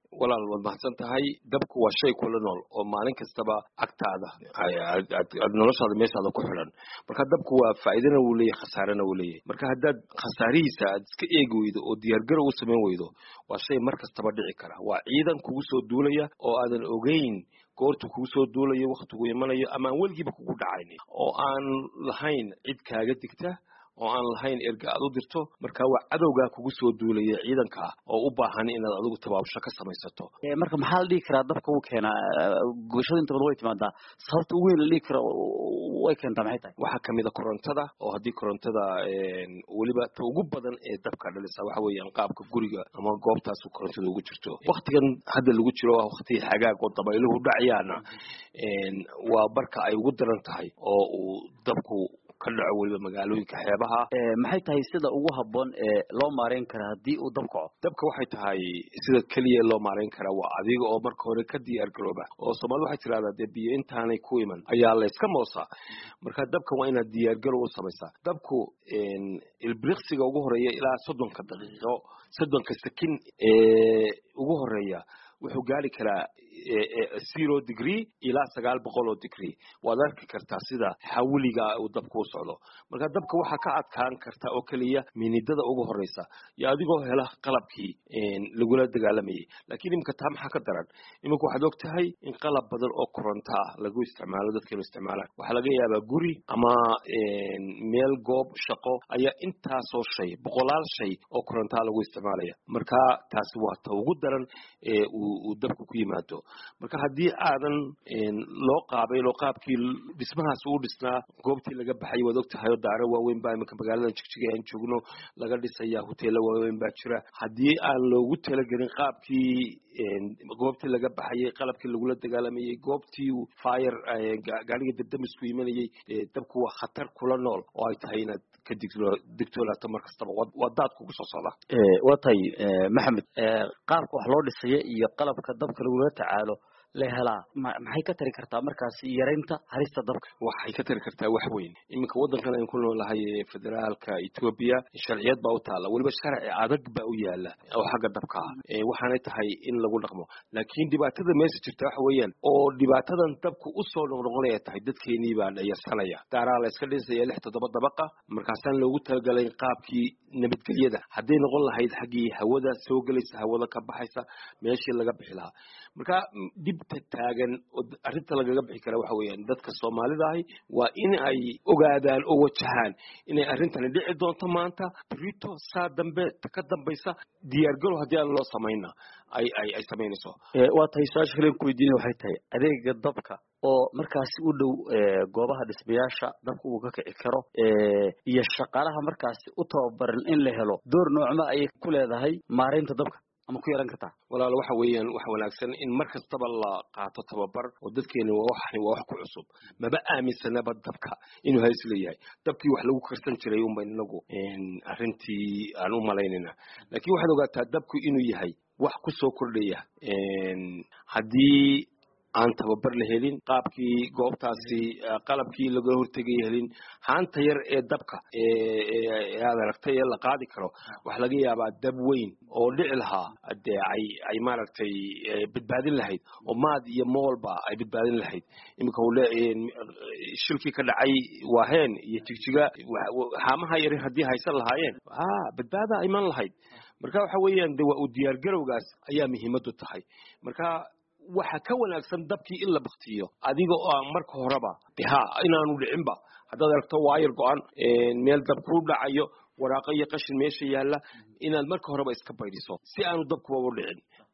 walaal waad mahadsantahay dabku waa shay kula nool oo maalin kastaba agtaada aad noloshaada meeshaada ku xiran marka dabku waa faa'iidana uu leeyahay khasaarana uu leeyahay marka haddaad khasaarihiisa aad iska eegi weydo oo diyaargarow u samayn weydo waa shay mar kastaba dhici kara waa ciidan kugu soo duulaya oo aadan ogeyn goortu kugu soo duulayo wakhtigu imanayo ama aan weligiiba kugu dhacaynin oo aan lahayn cid kaaga digta oo aan lahayn erga aad u dirto marka waa cadowgaa kugu soo duulaya ciidanka oo u baahan inaad adigu tabaabasho ka samaysato marka maxaa la dhihi karaa dabka uu keenaa gubashada inta badan way timaadaa sababta ugu weyn la dhihi karo way keentaa maxay tahay waxaa kamid a korontada oo haddii korontada weliba ta ugu badan ee dabka dhalisa waxa weeyaan qaabka guriga ama goobtaas korontada ugu jirto waktigan hadda lagu jiro waa wakti xagaag oo dabayluhu dhacayaana waa barka ay ugu daran tahay oo uu dabku ka dhaco weliba magaalooyinka xeebaha maxay tahay sida ugu habboon ee loo maareyn kara haddii uu dab kaco dabka waxay tahay sida keliya loo maareyn karaa waa adiga oo marka hore ka diyaar garooba oo Soomaali waxay tiraahdaa dee biyo intaanay ku iman ayaa la iska moosaa marka dabka waa inaad diyaar garow u samaysaa dabku ilbriqsiga ugu horeeya ilaa 30 daqiiqo 30 sakin ugu horeeya wuxuu gaari karaa 0 degree ilaa 900 degree waad arki kartaa sida xawliga uu dabku u socdo marka dabka waxa ka adkaan karta oo kaliya minidada ugu horeysa iyo adigoo hela qalabkii lagula dagaalamayay laakiin imka taa maxaa ka daran imka waxaad ogtahay in qalab badan oo koronto ah lagu isticmaalo dadka isticmaalaan waxa laga yaabaa guri ama meel goob shaqo ayaa intaasoo shay boqolaal shay oo koronto lagu isticmaalaya marka taasi waa ta ugu daran uu dabku ku yimaado marka haddii aadan loo qaabkii dhismahaas uu dhisnaa goobtii laga baxay waad ogtahay oo daaro waaweyn baa imika magaalada jigjiga aan joogno laga dhisaya hoteelo waaweyn baa jira haddii aan loogu talagelin qaabkii goobtii laga baxayay qalabkii lagula dagaalamayay goobtii fire gaariga dabdamisku imanayay dabku waa khatar kula nool oo ay tahay inaad ka digtoolaato mar kastaba waa daad kugu soo socda waa tahay maxamed qaabka wax loo dhisaya iyo qalabka dabka lagula tacaalo la helaa maxay ka tari kartaa markaas yareynta harista dabka waxay ka tari kartaa wax weyn iminka wadankan aan ku noolahay federaalka Ethiopia sharciyad baa u taala waliba sharci adag baa u yaala oo xagga dabka waxaana tahay in lagu dhaqmo laakiin dhibaatada meesha jirta waxa weeyaan oo dhibaatadan dabku u soo noqnoqonaya tahay dadkeenii baa dhayarsanaya daaraa la iska dhisaya 6-7 dabaqa markaasaan loogu talagalay qaabkii nabadgelyada hadday noqon lahayd xaggii hawada soo galaysa hawada ka baxaysa meeshii laga bixi lahaa marka taagan arinta lagaga bixi kara waxa weeyaan dadka Soomaalida ah waa in ay ogaadaan oo wajahaan inay arintani dhici doonto maanta rito saa dambe ka dambaysa diyaar garow haddii aan loo sameeyna ay sameynayso waa tahay su'aasha kale ku weydiinay waxay tahay adeega dabka oo markaas u dhow goobaha dhismayaasha dabka uu ka kici karo iyo shaqaalaha markaas u tababaran in la helo door noocma ay ku leedahay maareynta dabka ama ku yeelan kartaa walaal waxa weeyaan wax wanaagsan in mar kastaba la qaato tababar oo dadkeena wax ku cusub maba aaminsanaba dabka inuu hays leeyahay dabkii wax lagu karsan jiray un baan inagu arintii aan u malaynayna laakiin waxaad ogaataa dabku inuu yahay wax ku soo kordhaya haddii aan tababar la helin qaabkii goobtaasi qalabkii laga hortagay helin haanta yar ee dabka aad aragtay la qaadi karo wax laga yaabaa dab weyn oo dhici lahaa ay maaragtay badbaadin lahayd oo maad iyo moolba ay badbaadin lahayd imika shilkii ka dhacay waaheen iyo jigjiga haamaha yar haddii haysan lahaayeen badbaada iman lahayd marka waxa weeyaan waa u diyaar garowgaas ayaa muhiimadu tahay marka waxa ka wanaagsan dabkii in la baqtiyo adiga oo marka horeba inaanu dhicinba haddaad aragto waayar go'an meel dab ku dhacayo waraaqo iyo qashin meesha yaala inaad marka horeba iska baydiso si aanu dabku u dhicin